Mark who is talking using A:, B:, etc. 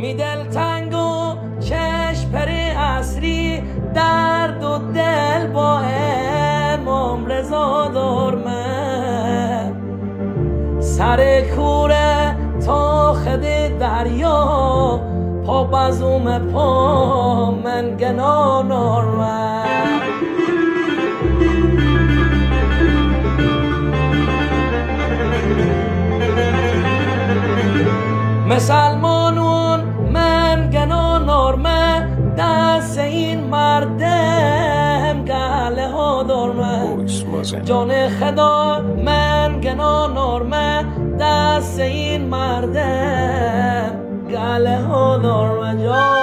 A: می دل تنگ و چشم پری اصری درد و دل با امام رضا دارمه سر کوره تا خد دریا پا بزوم پا من گناه نارمه مسلمانون من گنا نارمه دست این مردم گله ها دارمه جان خدا من گنا نارمه دست این مردم گله ها دارمه